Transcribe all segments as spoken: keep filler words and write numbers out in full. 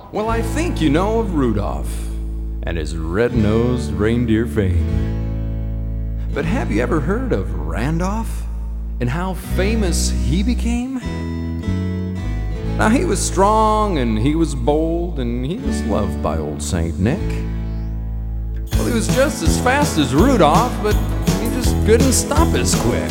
Well, I think you know of Rudolph and his red-nosed reindeer fame. But have you ever heard of Randolph and how famous he became? Now, he was strong and he was bold and he was loved by old Saint Nick. Well, he was just as fast as Rudolph, but he just couldn't stop as quick.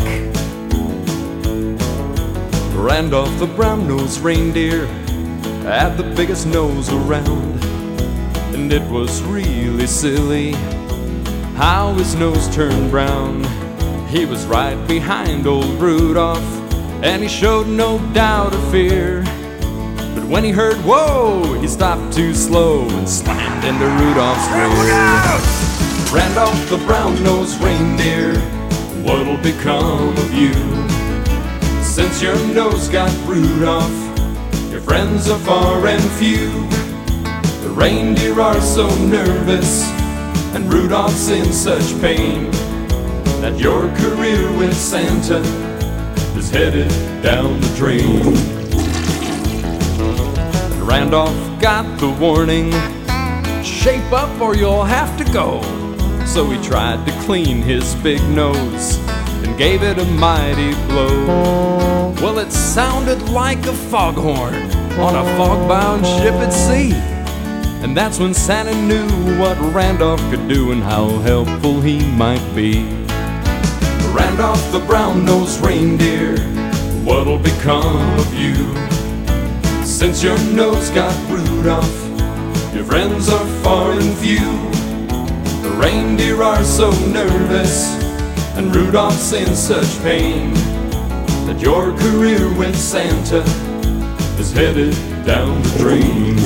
Randolph the brown-nosed reindeer had the biggest nose around, and it was really silly how his nose turned brown. He was right behind old Rudolph, and he showed no doubt or fear. But when he heard whoa, he stopped too slow and slammed into Rudolph's rear. Randolph the brown-nosed reindeer, what'll become of you? Since your nose got Rudolph, your friends are far and few. The reindeer are so nervous, and Rudolph's in such pain, that your career with Santa is headed down the drain. And Randolph got the warning, shape up or you'll have to go. So he tried to clean his big nose and gave it a mighty blow. Well, it sounded like a foghorn on a fog-bound ship at sea. And that's when Santa knew what Randolph could do and how helpful he might be. Randolph the brown-nosed reindeer, what'll become of you? Since your nose got Rudolph, your friends are far and few. The reindeer are so nervous, and Rudolph's in such pain, that your career with Santa is headed down the drain.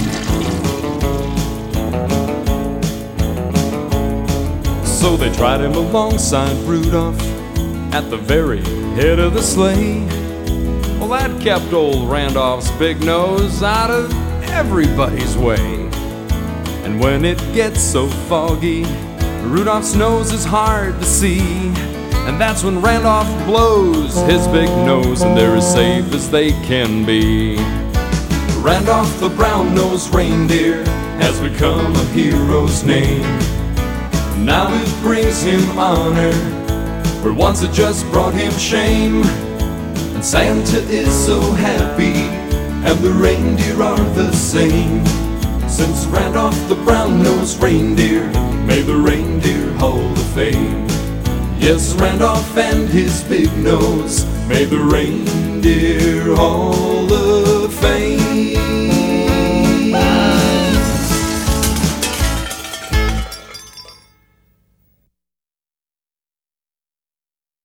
So they tried him alongside Rudolph at the very head of the sleigh. Well, that kept old Randolph's big nose out of everybody's way. And when it gets so foggy, Rudolph's nose is hard to see. And that's when Randolph blows his big nose, and they're as safe as they can be. Randolph the brown-nosed reindeer has become a hero's name. Now it brings him honor, where once it just brought him shame. And Santa is so happy, and the reindeer are the same. Since Randolph the brown-nosed reindeer made the Reindeer Hall of Fame. Yes, Randolph and his big nose made the Reindeer Hall